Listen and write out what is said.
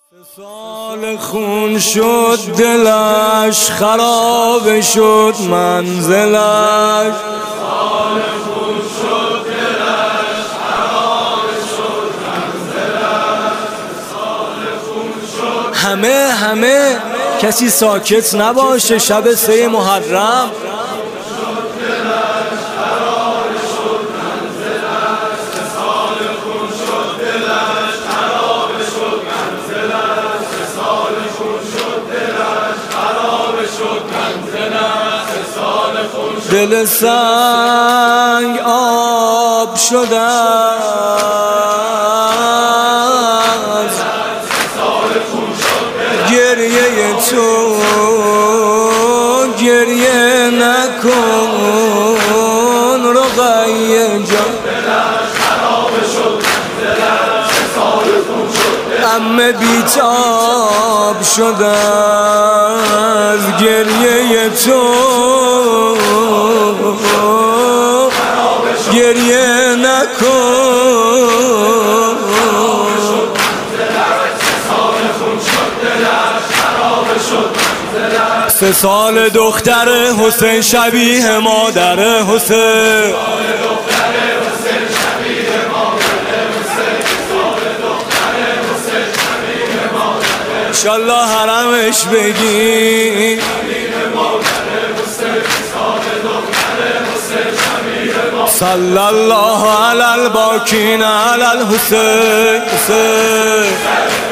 سال خون شد دلش، خراب شد منزلش. سال خون شد دلش، خراب شد منزلش. سال خون شد همه کسی ساکت نباشه شب 3 محرم. دل سنگ آب شده است، گریه تو گریه نکن رقیه جان. عمه بیتاب شده از گریه تو گریه نکن. 3 سال دختر حسین شبیه مادر حسین. انشالله حرمش بگی صلی الله علی الباکین علی الحسین.